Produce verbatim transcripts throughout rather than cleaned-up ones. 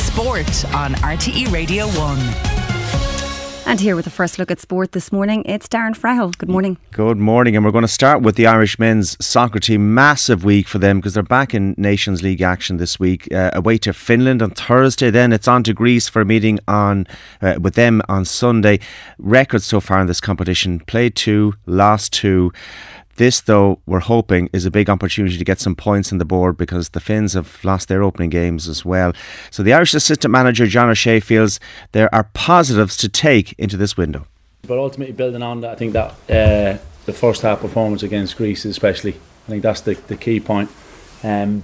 Sport on R T E Radio one. And here with the first look at sport this morning, it's Darren Frahel. Good morning. Good morning, and we're going to start with the Irish men's soccer team. Massive week for them because they're back in Nations League action this week. Uh, away to Finland on Thursday, then it's on to Greece for a meeting on uh, with them on Sunday. Records so far in this competition: played two, lost two. This, though, we're hoping is a big opportunity to get some points on the board because the Finns have lost their opening games as well. So the Irish assistant manager John O'Shea feels there are positives to take into this window. But ultimately building on that, I think that uh, the first half performance against Greece especially, I think that's the, the key point. Um,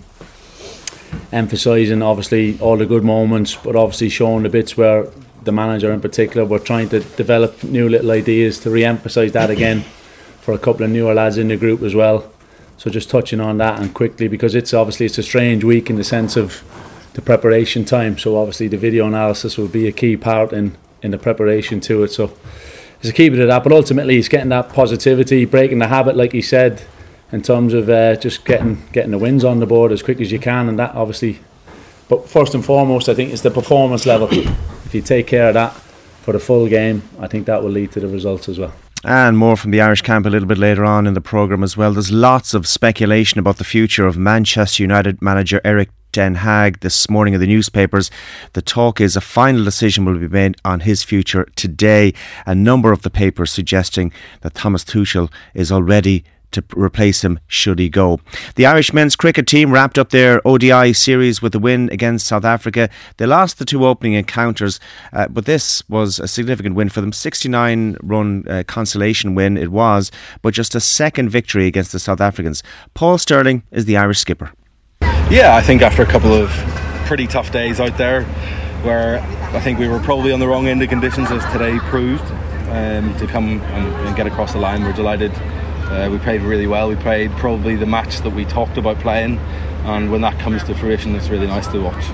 emphasising obviously all the good moments, but obviously showing the bits where the manager in particular were trying to develop new little ideas to re-emphasise that again. For a couple of newer lads in the group as well, so just touching on that and quickly, because it's obviously it's a strange week in the sense of the preparation time, so obviously the video analysis will be a key part in, in the preparation to it, so there's a key bit of that, but ultimately it's getting that positivity, breaking the habit like he said, in terms of uh, just getting getting the wins on the board as quick as you can, and that obviously, but first and foremost I think it's the performance level. If you take care of that for the full game, I think that will lead to the results as well. And more from the Irish camp a little bit later on in the programme as well. There's lots of speculation about the future of Manchester United manager Erik ten Hag this morning in the newspapers. The talk is a final decision will be made on his future today. A number of the papers suggesting that Thomas Tuchel is already to replace him should he go. The Irish men's cricket team wrapped up their O D I series with a win against South Africa. They lost the two opening encounters, uh, but this was a significant win for them. sixty-nine run uh, consolation win it was, but just a second victory against the South Africans. Paul Stirling is the Irish skipper. Yeah, I think after a couple of pretty tough days out there, where I think we were probably on the wrong end of conditions, as today proved, um, to come and, and get across the line, we're delighted. Uh, we played really well. We played probably the match that we talked about playing, and when that comes to fruition, it's really nice to watch.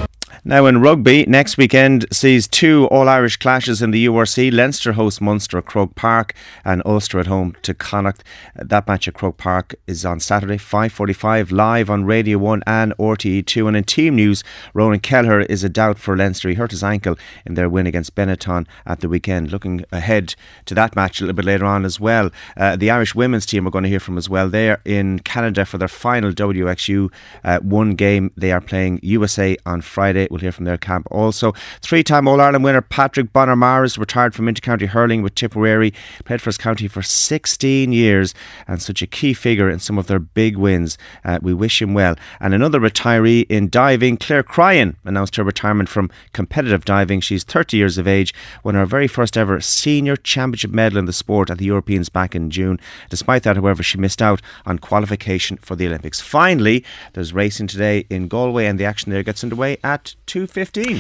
Now in rugby, next weekend sees two All-Irish clashes in the U R C. Leinster host Munster at Croke Park and Ulster at home to Connacht. That match at Croke Park is on Saturday, five forty-five, live on Radio one and R T E two. And in team news, Ronan Kelleher is a doubt for Leinster. He hurt his ankle in their win against Benetton at the weekend. Looking ahead to that match a little bit later on as well. Uh, the Irish women's team we're going to hear from as well. They're in Canada for their final W X U uh, one game. They are playing U S A on Friday. We'll hear from their camp also. Three-time All-Ireland winner Patrick Bonner-Maher is retired from inter-county hurling with Tipperary. Played for his county for sixteen years and such a key figure in some of their big wins. Uh, we wish him well. And another retiree in diving, Claire Cryan, announced her retirement from competitive diving. She's thirty years of age, won her very first ever senior championship medal in the sport at the Europeans back in June. Despite that, however, she missed out on qualification for the Olympics. Finally, there's racing today in Galway, and the action there gets underway at two fifteen.